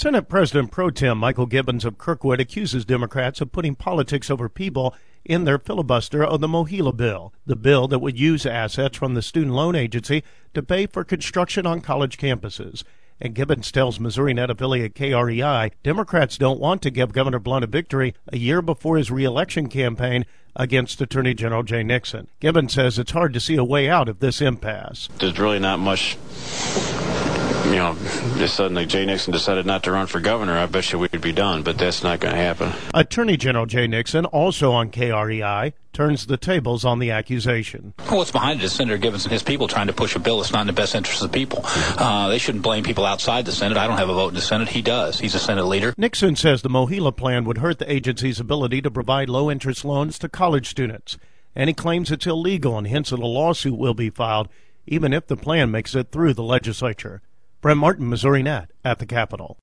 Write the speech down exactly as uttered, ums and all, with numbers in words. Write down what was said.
Senate President Pro Tem Michael Gibbons of Kirkwood accuses Democrats of putting politics over people in their filibuster of the MOHELA bill, the bill that would use assets from the Student Loan Agency to pay for construction on college campuses. And Gibbons tells MissouriNet affiliate K R E I Democrats don't want to give Governor Blunt a victory a year before his re-election campaign against Attorney General Jay Nixon. Gibbons says it's hard to see a way out of this impasse. There's really not much, you know, just suddenly Jay Nixon decided not to run for governor. I bet you we'd be done, but that's not going to happen. Attorney General Jay Nixon, also on K R E I, turns the tables on the accusation. Well, what's behind it is Senator Gibbons and his people trying to push a bill that's not in the best interest of the people. Uh, they shouldn't blame people outside the Senate. I don't have a vote in the Senate. He does. He's a Senate leader. Nixon says the MOHELA plan would hurt the agency's ability to provide low-interest loans to college students. And he claims it's illegal and hints that a lawsuit will be filed even if the plan makes it through the legislature. Brent Martin, MissouriNet, at the Capitol.